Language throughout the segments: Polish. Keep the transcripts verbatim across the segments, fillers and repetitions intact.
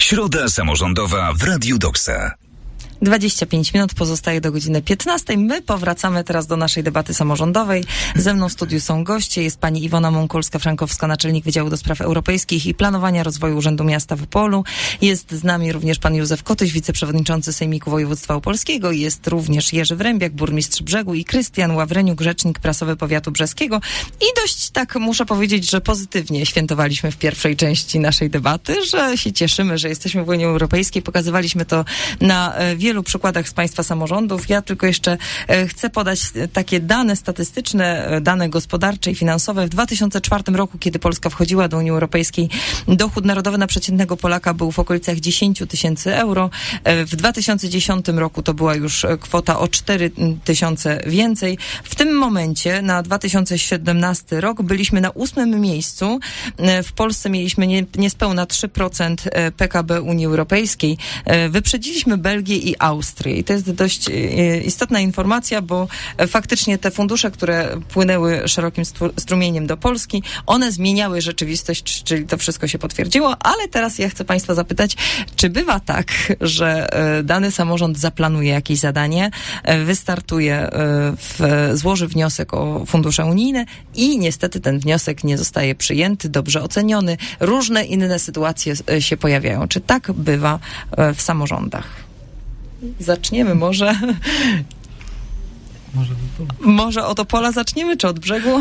Środa samorządowa w Radiu Doksa. dwadzieścia pięć minut pozostaje do godziny piętnastej. My powracamy teraz do naszej debaty samorządowej. Ze mną w studiu są goście. Jest pani Iwona Mąkolska-Frankowska, naczelnik Wydziału do Spraw Europejskich i Planowania Rozwoju Urzędu Miasta w Opolu. Jest z nami również pan Józef Kotyś, wiceprzewodniczący Sejmiku Województwa Opolskiego. Jest również Jerzy Wrębiak, burmistrz Brzegu i Krystian Ławreniuk, rzecznik prasowy powiatu brzeskiego. I dość tak muszę powiedzieć, że pozytywnie świętowaliśmy w pierwszej części naszej debaty, że się cieszymy, że jesteśmy w Unii Europejskiej. Pokazywaliśmy to na wielu przykładach z państwa samorządów. Ja tylko jeszcze e, chcę podać takie dane statystyczne, dane gospodarcze i finansowe. W dwa tysiące czwartym roku, kiedy Polska wchodziła do Unii Europejskiej, dochód narodowy na przeciętnego Polaka był w okolicach dziesięć tysięcy euro. E, w dwa tysiące dziesiątym roku to była już kwota o cztery tysiące więcej. W tym momencie na dwa tysiące siedemnasty rok byliśmy na ósmym miejscu. E, w Polsce mieliśmy nie, niespełna trzy procent P K B Unii Europejskiej. E, wyprzedziliśmy Belgię i Austrię. I to jest dość istotna informacja, bo faktycznie te fundusze, które płynęły szerokim strumieniem do Polski, one zmieniały rzeczywistość, czyli to wszystko się potwierdziło, ale teraz ja chcę państwa zapytać, czy bywa tak, że dany samorząd zaplanuje jakieś zadanie, wystartuje, w, złoży wniosek o fundusze unijne i niestety ten wniosek nie zostaje przyjęty, dobrze oceniony. Różne inne sytuacje się pojawiają. Czy tak bywa w samorządach? Zaczniemy może. Może, może od Opola zaczniemy, czy od Brzegu?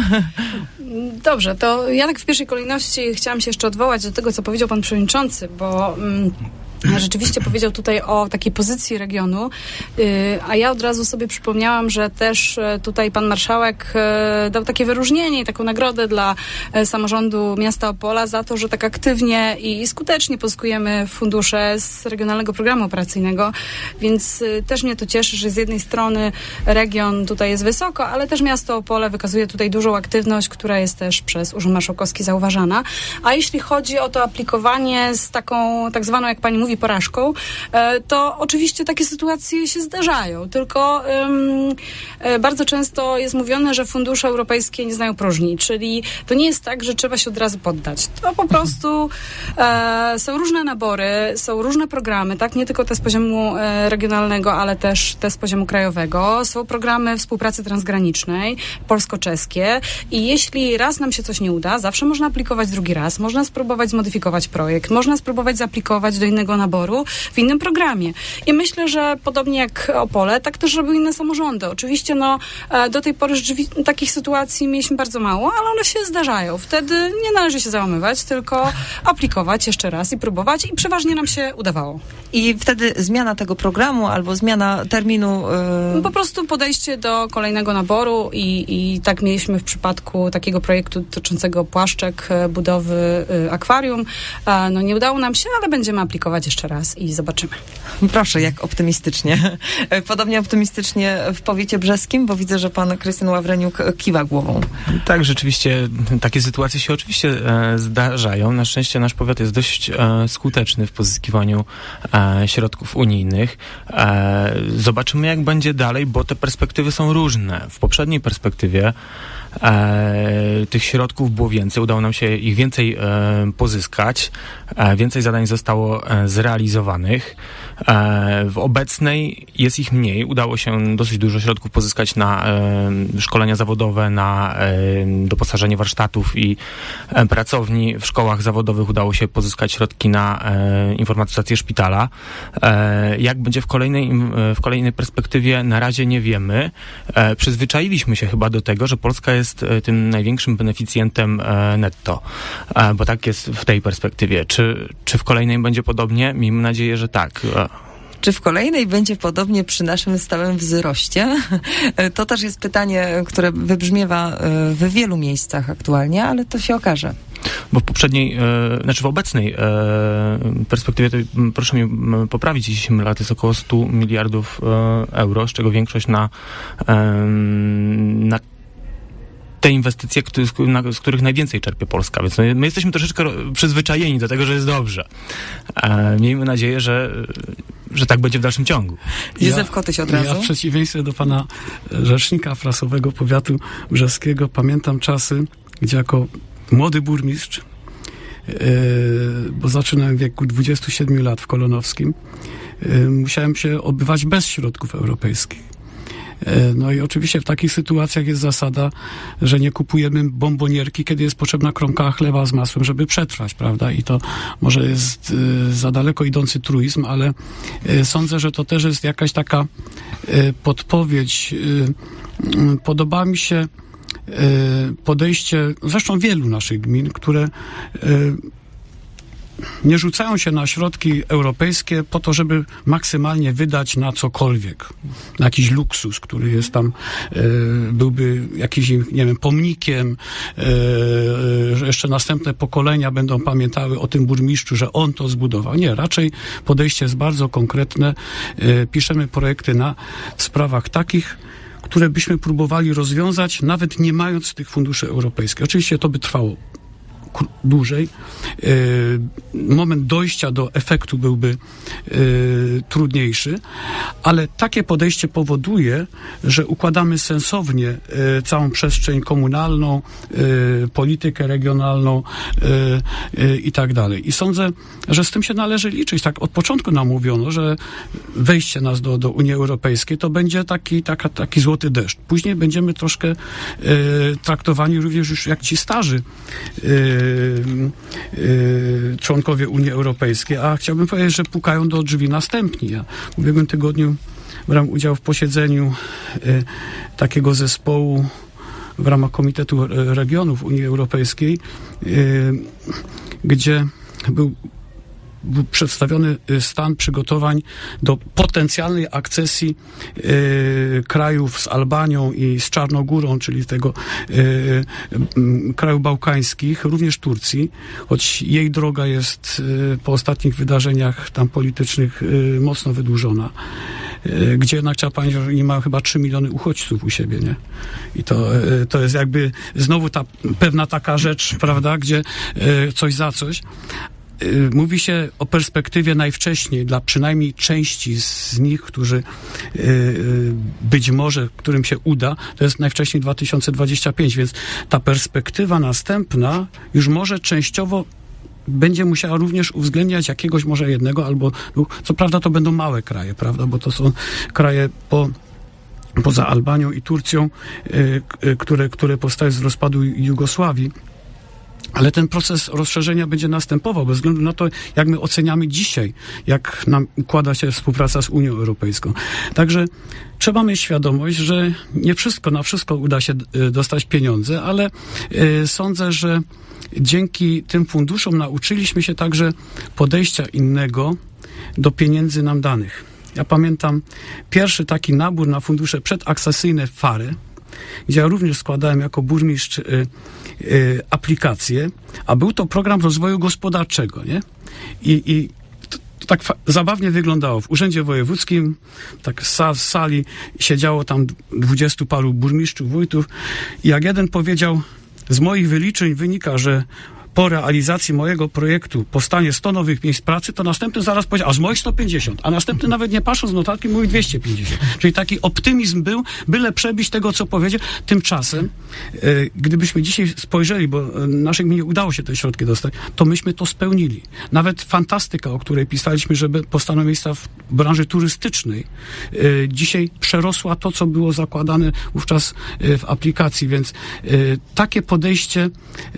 Dobrze, to ja tak w pierwszej kolejności chciałam się jeszcze odwołać do tego, co powiedział pan przewodniczący, bo mm, rzeczywiście powiedział tutaj o takiej pozycji regionu, yy, a ja od razu sobie przypomniałam, że też tutaj pan marszałek yy, dał takie wyróżnienie i taką nagrodę dla yy, samorządu miasta Opola za to, że tak aktywnie i skutecznie pozyskujemy fundusze z Regionalnego Programu Operacyjnego, więc yy, też mnie to cieszy, że z jednej strony region tutaj jest wysoko, ale też miasto Opole wykazuje tutaj dużą aktywność, która jest też przez Urząd Marszałkowski zauważana. A jeśli chodzi o to aplikowanie z taką tak zwaną, jak pani mówi, porażką, to oczywiście takie sytuacje się zdarzają, tylko um, bardzo często jest mówione, że fundusze europejskie nie znają próżni, czyli to nie jest tak, że trzeba się od razu poddać. To po prostu e, są różne nabory, są różne programy, tak, nie tylko te z poziomu e, regionalnego, ale też te z poziomu krajowego. Są programy współpracy transgranicznej, polsko-czeskie i jeśli raz nam się coś nie uda, zawsze można aplikować drugi raz, można spróbować zmodyfikować projekt, można spróbować zaaplikować do innego naboru w innym programie. I myślę, że podobnie jak Opole, tak też robią inne samorządy. Oczywiście no, do tej pory rzeczywiście takich sytuacji mieliśmy bardzo mało, ale one się zdarzają. Wtedy nie należy się załamywać, tylko aplikować jeszcze raz i próbować i przeważnie nam się udawało. I wtedy zmiana tego programu albo zmiana terminu... Yy... Po prostu podejście do kolejnego naboru i, i tak mieliśmy w przypadku takiego projektu dotyczącego płaszczek, budowy y, akwarium. E, no nie udało nam się, ale będziemy aplikować jeszcze raz i zobaczymy. Proszę, jak optymistycznie. Podobnie optymistycznie w powiecie brzeskim, bo widzę, że pan Krystian Ławreniuk kiwa głową. Tak, rzeczywiście takie sytuacje się oczywiście e, zdarzają. Na szczęście nasz powiat jest dość e, skuteczny w pozyskiwaniu e, środków unijnych. E, zobaczymy, jak będzie dalej, bo te perspektywy są różne. W poprzedniej perspektywie E, tych środków było więcej, udało nam się ich więcej e, pozyskać, e, więcej zadań zostało e, zrealizowanych. E, w obecnej jest ich mniej, udało się dosyć dużo środków pozyskać na e, szkolenia zawodowe, na e, doposażenie warsztatów i e, pracowni. W szkołach zawodowych udało się pozyskać środki na e, informatyzację szpitala. E, jak będzie w kolejnej, w kolejnej perspektywie, na razie nie wiemy. E, przyzwyczailiśmy się chyba do tego, że Polska jest jest tym największym beneficjentem netto, bo tak jest w tej perspektywie. Czy, czy w kolejnej będzie podobnie? Miejmy nadzieję, że tak. Czy w kolejnej będzie podobnie przy naszym stałym wzroście? To też jest pytanie, które wybrzmiewa w wielu miejscach aktualnie, ale to się okaże. Bo w poprzedniej, e, znaczy w obecnej e, perspektywie, to proszę mnie poprawić, jeśli się mylę, to jest około sto miliardów e, euro, z czego większość na, e, na te inwestycje, który, na, z których najwięcej czerpie Polska. Więc my, my jesteśmy troszeczkę przyzwyczajeni do tego, że jest dobrze. E, miejmy nadzieję, że, że tak będzie w dalszym ciągu. Józef Kotyś od razu. Ja w przeciwieństwie do pana rzecznika prasowego powiatu brzeskiego pamiętam czasy, gdzie jako młody burmistrz bo zaczynałem w wieku dwudziestu siedmiu lat w Kolonowskim, musiałem się odbywać bez środków europejskich. No i oczywiście w takich sytuacjach jest zasada, że nie kupujemy bombonierki, kiedy jest potrzebna kromka chleba z masłem, żeby przetrwać, prawda? I to może jest y, za daleko idący truizm, ale y, sądzę, że to też jest jakaś taka y, podpowiedź. Y, y, podoba mi się y, podejście, zresztą wielu naszych gmin, które y, nie rzucają się na środki europejskie po to, żeby maksymalnie wydać na cokolwiek, na jakiś luksus, który jest tam, e, byłby jakimś, nie wiem, pomnikiem, e, że jeszcze następne pokolenia będą pamiętały o tym burmistrzu, że on to zbudował. Nie, raczej podejście jest bardzo konkretne. E, piszemy projekty na sprawach takich, które byśmy próbowali rozwiązać, nawet nie mając tych funduszy europejskich. Oczywiście to by trwało dłużej. Moment dojścia do efektu byłby trudniejszy, ale takie podejście powoduje, że układamy sensownie całą przestrzeń komunalną, politykę regionalną i tak dalej. I sądzę, że z tym się należy liczyć. Tak od początku nam mówiono, że wejście nas do, do Unii Europejskiej to będzie taki, taka, taki złoty deszcz. Później będziemy troszkę traktowani również już jak ci starzy członkowie Unii Europejskiej, a chciałbym powiedzieć, że pukają do drzwi następni. Ja w ubiegłym tygodniu brałem udział w posiedzeniu takiego zespołu w ramach Komitetu Regionów Unii Europejskiej, gdzie był był przedstawiony stan przygotowań do potencjalnej akcesji y, krajów z Albanią i z Czarnogórą, czyli tego y, y, krajów bałkańskich, również Turcji, choć jej droga jest y, po ostatnich wydarzeniach tam politycznych y, mocno wydłużona. Y, gdzie jednak trzeba pamiętać, że nie ma chyba trzy miliony uchodźców u siebie, nie? I to, y, to jest jakby znowu ta pewna taka rzecz, prawda, gdzie y, coś za coś. Mówi się o perspektywie najwcześniej dla przynajmniej części z nich, którzy być może, którym się uda, to jest najwcześniej dwa tysiące dwudziesty piąty, więc ta perspektywa następna już może częściowo będzie musiała również uwzględniać jakiegoś może jednego albo dwóch. Co prawda to będą małe kraje, prawda, bo to są kraje po poza Albanią i Turcją, które, które powstały z rozpadu Jugosławii. Ale ten proces rozszerzenia będzie następował bez względu na to, jak my oceniamy dzisiaj, jak nam układa się współpraca z Unią Europejską. Także trzeba mieć świadomość, że nie wszystko, na wszystko uda się dostać pieniądze, ale y, sądzę, że dzięki tym funduszom nauczyliśmy się także podejścia innego do pieniędzy nam danych. Ja pamiętam pierwszy taki nabór na fundusze przedakcesyjne FARE, gdzie ja również składałem jako burmistrz y, y, aplikację, a był to program rozwoju gospodarczego, nie? I, i to, to tak fa- zabawnie wyglądało. W Urzędzie Wojewódzkim, tak z sa- sali siedziało tam dwudziestu paru burmistrzów, wójtów i jak jeden powiedział, z moich wyliczeń wynika, że po realizacji mojego projektu powstanie sto nowych miejsc pracy, to następny zaraz powiedział, a z moich sto pięćdziesiąt, a następny nawet nie patrząc z notatki mówi dwieście pięćdziesiąt. Czyli taki optymizm był, byle przebić tego, co powiedział. Tymczasem, e, gdybyśmy dzisiaj spojrzeli, bo naszej gminie udało się te środki dostać, to myśmy to spełnili. Nawet fantastyka, o której pisaliśmy, żeby powstaną miejsca w branży turystycznej, e, dzisiaj przerosła to, co było zakładane wówczas e, w aplikacji, więc e, takie podejście e,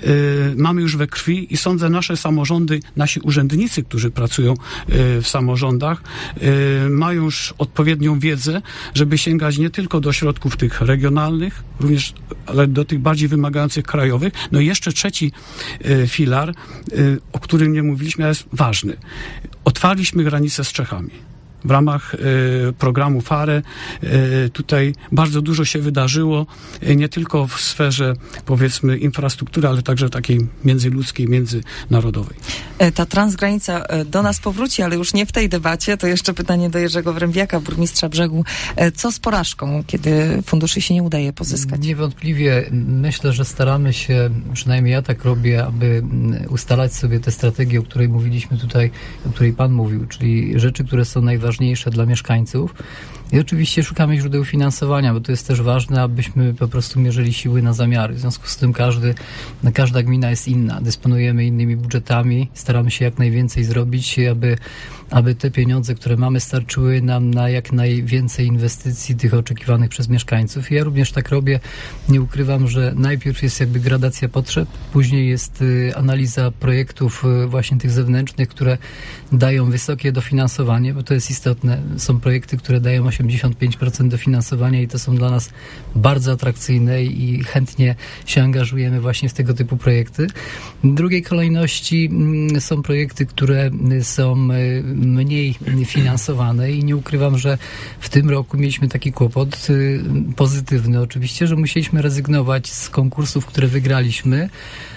mamy już we krwi i sądzę, nasze samorządy, nasi urzędnicy, którzy pracują y, w samorządach, y, mają już odpowiednią wiedzę, żeby sięgać nie tylko do środków tych regionalnych, również, ale do tych bardziej wymagających krajowych. No i jeszcze trzeci y, filar, y, o którym nie mówiliśmy, ale jest ważny. Otwarliśmy granice z Czechami. W ramach y, programu FARE y, tutaj bardzo dużo się wydarzyło, y, nie tylko w sferze, powiedzmy, infrastruktury, ale także takiej międzyludzkiej, międzynarodowej. Ta transgranica do nas powróci, ale już nie w tej debacie. To jeszcze pytanie do Jerzego Wrębiaka, burmistrza Brzegu. Co z porażką, kiedy funduszy się nie udaje pozyskać? Niewątpliwie myślę, że staramy się, przynajmniej ja tak robię, aby ustalać sobie tę strategię, o której mówiliśmy tutaj, o której pan mówił, czyli rzeczy, które są najważniejsze dla mieszkańców I oczywiście szukamy źródeł finansowania, bo to jest też ważne, abyśmy po prostu mierzyli siły na zamiary. W związku z tym każdy, każda gmina jest inna. Dysponujemy innymi budżetami, staramy się jak najwięcej zrobić, aby, aby te pieniądze, które mamy, starczyły nam na jak najwięcej inwestycji tych oczekiwanych przez mieszkańców. I ja również tak robię. Nie ukrywam, że najpierw jest jakby gradacja potrzeb, później jest y, analiza projektów y, właśnie tych zewnętrznych, które dają wysokie dofinansowanie, bo to jest istotne. Są projekty, które dają osiemdziesiąt pięć procent dofinansowania i to są dla nas bardzo atrakcyjne i chętnie się angażujemy właśnie w tego typu projekty. W drugiej kolejności y, są projekty, które są y, mniej finansowane i nie ukrywam, że w tym roku mieliśmy taki kłopot, y, pozytywny oczywiście, że musieliśmy rezygnować z konkursów, które wygraliśmy,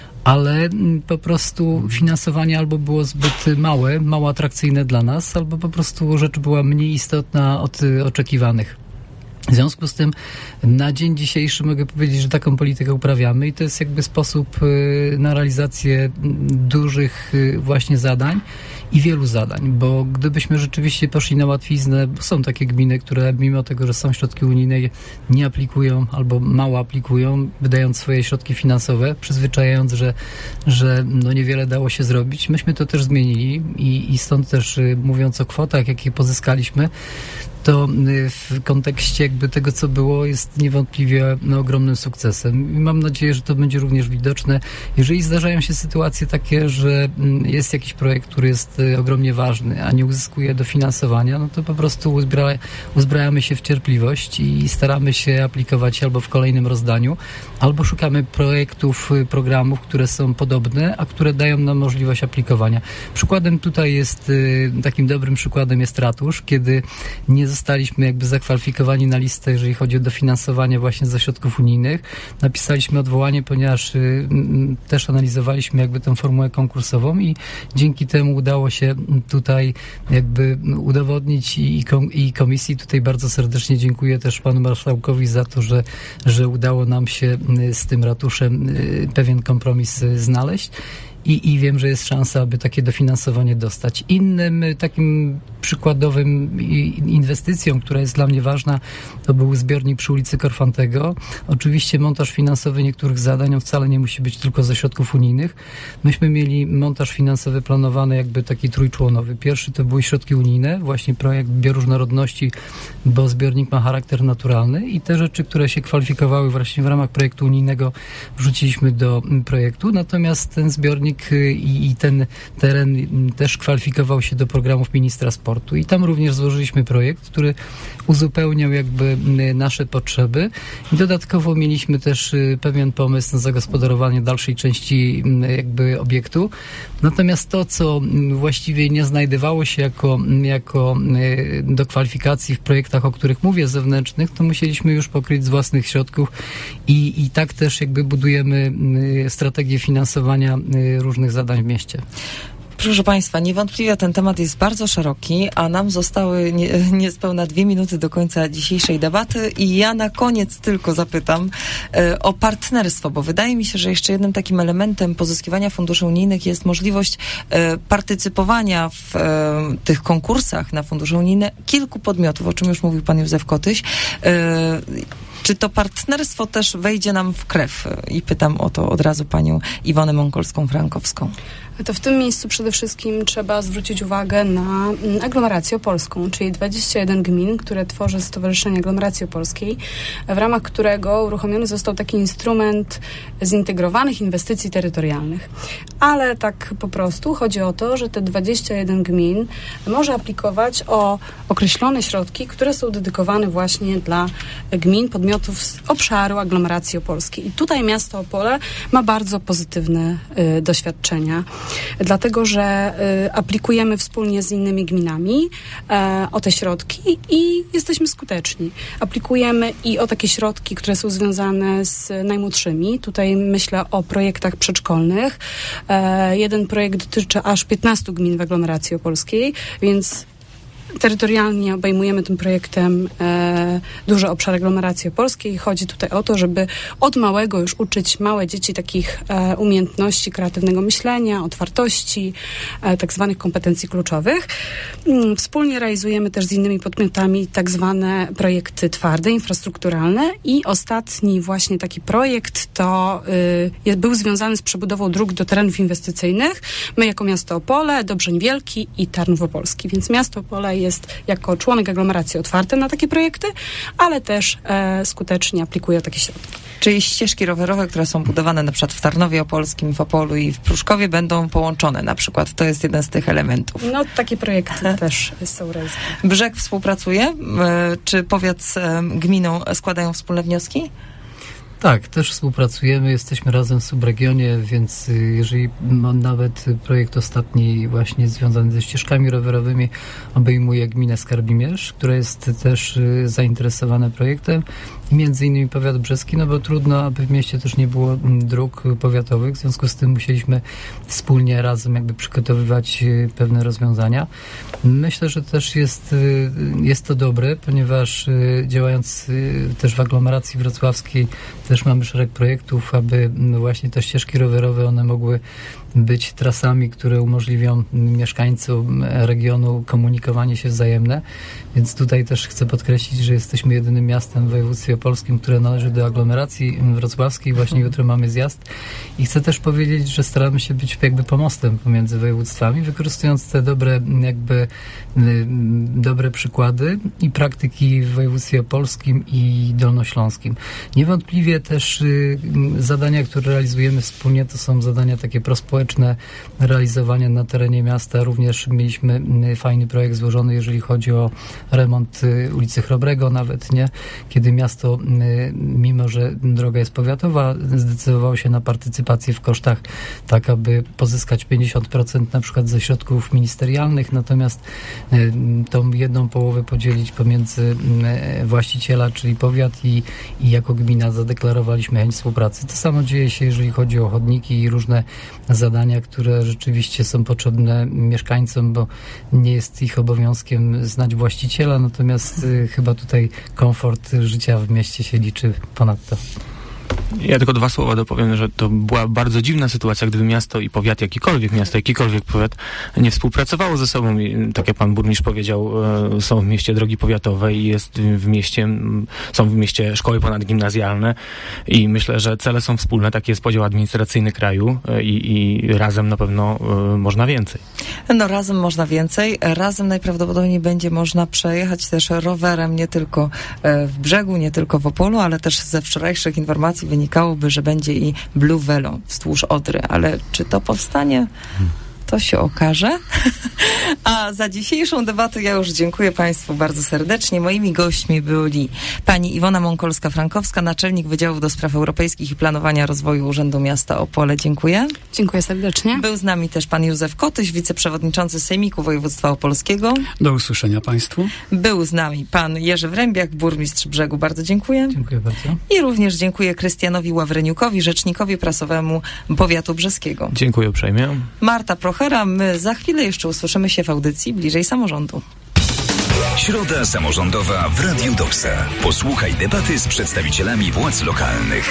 ale po prostu finansowanie albo było zbyt małe, mało atrakcyjne dla nas, albo po prostu rzecz była mniej istotna od oczekiwanych. W związku z tym na dzień dzisiejszy mogę powiedzieć, że taką politykę uprawiamy i to jest jakby sposób na realizację dużych właśnie zadań i wielu zadań, bo gdybyśmy rzeczywiście poszli na łatwiznę, bo są takie gminy, które mimo tego, że są środki unijne, nie aplikują albo mało aplikują, wydając swoje środki finansowe, przyzwyczajając, że, że no niewiele dało się zrobić. Myśmy to też zmienili i, i stąd też mówiąc o kwotach, jakie pozyskaliśmy, to w kontekście jakby tego, co było, jest niewątpliwie no, ogromnym sukcesem. I mam nadzieję, że to będzie również widoczne. Jeżeli zdarzają się sytuacje takie, że jest jakiś projekt, który jest ogromnie ważny, a nie uzyskuje dofinansowania, no to po prostu uzbra, uzbrajamy się w cierpliwość i staramy się aplikować albo w kolejnym rozdaniu, albo szukamy projektów, programów, które są podobne, a które dają nam możliwość aplikowania. Przykładem tutaj jest, takim dobrym przykładem jest ratusz, kiedy nie zostaliśmy jakby zakwalifikowani na listę, jeżeli chodzi o dofinansowanie właśnie ze środków unijnych. Napisaliśmy odwołanie, ponieważ y, też analizowaliśmy jakby tę formułę konkursową i dzięki temu udało się tutaj jakby udowodnić i, i komisji. Tutaj bardzo serdecznie dziękuję też panu marszałkowi za to, że, że udało nam się z tym ratuszem y, pewien kompromis y, znaleźć. I, I wiem, że jest szansa, aby takie dofinansowanie dostać. Innym takim przykładowym inwestycją, która jest dla mnie ważna, to był zbiornik przy ulicy Korfantego. Oczywiście montaż finansowy niektórych zadań, on wcale nie musi być tylko ze środków unijnych. Myśmy mieli montaż finansowy planowany jakby taki trójczłonowy. Pierwszy to były środki unijne, właśnie projekt bioróżnorodności, bo zbiornik ma charakter naturalny i te rzeczy, które się kwalifikowały właśnie w ramach projektu unijnego, wrzuciliśmy do projektu. Natomiast ten zbiornik I, i ten teren też kwalifikował się do programów ministra sportu i tam również złożyliśmy projekt, który uzupełniał jakby nasze potrzeby i dodatkowo mieliśmy też pewien pomysł na zagospodarowanie dalszej części jakby obiektu. Natomiast to, co właściwie nie znajdowało się jako, jako do kwalifikacji w projektach, o których mówię, zewnętrznych, to musieliśmy już pokryć z własnych środków i, i tak też jakby budujemy strategię finansowania różnych zadań w mieście. Proszę Państwa, niewątpliwie ten temat jest bardzo szeroki, a nam zostały nie, niespełna dwie minuty do końca dzisiejszej debaty i ja na koniec tylko zapytam e, o partnerstwo, bo wydaje mi się, że jeszcze jednym takim elementem pozyskiwania funduszy unijnych jest możliwość e, partycypowania w e, tych konkursach na fundusze unijne kilku podmiotów, o czym już mówił pan Józef Kotyś. E, Czy to partnerstwo też wejdzie nam w krew? I pytam o to od razu panią Iwonę Mąkolską-Frankowską. To w tym miejscu przede wszystkim trzeba zwrócić uwagę na aglomerację opolską, czyli dwadzieścia jeden gmin, które tworzy Stowarzyszenie Aglomeracji Opolskiej, w ramach którego uruchomiony został taki instrument zintegrowanych inwestycji terytorialnych. Ale tak po prostu chodzi o to, że te dwadzieścia jeden gmin może aplikować o określone środki, które są dedykowane właśnie dla gmin, podmiotów z obszaru aglomeracji opolskiej. I tutaj miasto Opole ma bardzo pozytywne y, doświadczenia. Dlatego, że y, aplikujemy wspólnie z innymi gminami e, o te środki i jesteśmy skuteczni. Aplikujemy i o takie środki, które są związane z najmłodszymi. Tutaj myślę o projektach przedszkolnych. E, jeden projekt dotyczy aż piętnastu gmin w aglomeracji opolskiej, więc Terytorialnie obejmujemy tym projektem e, duży obszar aglomeracji opolskiej i chodzi tutaj o to, żeby od małego już uczyć małe dzieci takich e, umiejętności kreatywnego myślenia, otwartości, e, tak zwanych kompetencji kluczowych. Mm, wspólnie realizujemy też z innymi podmiotami tak zwane projekty twarde, infrastrukturalne i ostatni właśnie taki projekt to y, jest, był związany z przebudową dróg do terenów inwestycyjnych. My jako miasto Opole, Dobrzeń Wielki i Tarnów Opolski, więc miasto Opole jest jako członek aglomeracji otwarte na takie projekty, ale też e, skutecznie aplikuje o takie środki. Czyli ścieżki rowerowe, które są budowane na przykład w Tarnowie Opolskim, w Opolu i w Pruszkowie będą połączone na przykład. To jest jeden z tych elementów. No takie projekty też są realizowane. Brzeg współpracuje? Czy powiat z gminą składają wspólne wnioski? Tak, też współpracujemy, jesteśmy razem w subregionie, więc jeżeli mam nawet projekt ostatni właśnie związany ze ścieżkami rowerowymi, obejmuje gminę Skarbimierz, która jest też zainteresowana projektem i między innymi powiat brzeski, no bo trudno, aby w mieście też nie było dróg powiatowych, w związku z tym musieliśmy wspólnie razem jakby przygotowywać pewne rozwiązania. Myślę, że też jest, jest to dobre, ponieważ działając też w aglomeracji wrocławskiej też mamy szereg projektów, aby właśnie te ścieżki rowerowe, one mogły być trasami, które umożliwią mieszkańcom regionu komunikowanie się wzajemne. Więc tutaj też chcę podkreślić, że jesteśmy jedynym miastem w województwie opolskim, które należy do aglomeracji wrocławskiej. Właśnie jutro mamy zjazd. I chcę też powiedzieć, że staramy się być jakby pomostem pomiędzy województwami, wykorzystując te dobre jakby dobre przykłady i praktyki w województwie opolskim i dolnośląskim. Niewątpliwie też zadania, które realizujemy wspólnie, to są zadania takie prospołeczne, realizowane na terenie miasta. Również mieliśmy fajny projekt złożony, jeżeli chodzi o remont ulicy Chrobrego nawet, nie? Kiedy miasto, mimo że droga jest powiatowa, zdecydowało się na partycypację w kosztach, tak aby pozyskać pięćdziesiąt procent na przykład ze środków ministerialnych, natomiast tą jedną połowę podzielić pomiędzy właściciela, czyli powiat i, i jako gmina zadeklarowaliśmy chęć współpracy. To samo dzieje się, jeżeli chodzi o chodniki i różne zadania, które rzeczywiście są potrzebne mieszkańcom, bo nie jest ich obowiązkiem znać właściciela, natomiast y, chyba tutaj komfort życia w mieście się liczy ponadto. Ja tylko dwa słowa dopowiem, że to była bardzo dziwna sytuacja, gdyby miasto i powiat, jakikolwiek miasto, jakikolwiek powiat nie współpracowało ze sobą. I, tak jak pan burmistrz powiedział, e, są w mieście drogi powiatowe i jest w mieście, m, są w mieście szkoły ponadgimnazjalne i myślę, że cele są wspólne. Taki jest podział administracyjny kraju e, i, i razem na pewno e, można więcej. No razem można więcej. Razem najprawdopodobniej będzie można przejechać też rowerem nie tylko w Brzegu, nie tylko w Opolu, ale też ze wczorajszych informacji wynikałoby, że będzie i Blue Velo wzdłuż Odry, ale czy to powstanie? To się okaże. A za dzisiejszą debatę ja już dziękuję Państwu bardzo serdecznie. Moimi gośćmi byli pani Iwona Mąkolska-Frankowska, naczelnik Wydziału do Spraw Europejskich i Planowania Rozwoju Urzędu Miasta Opole. Dziękuję. Dziękuję serdecznie. Był z nami też pan Józef Kotyś, wiceprzewodniczący Sejmiku Województwa Opolskiego. Do usłyszenia Państwu. Był z nami pan Jerzy Wrębiak, burmistrz Brzegu. Bardzo dziękuję. Dziękuję bardzo. I również dziękuję Krystianowi Ławreniukowi, rzecznikowi prasowemu powiatu brzeskiego. Dziękuję uprzejmie. Marta Prochera. My za chwilę jeszcze usłyszymy się w audycji Bliżej Samorządu. Środa samorządowa w Radiu Doksa. Posłuchaj debaty z przedstawicielami władz lokalnych.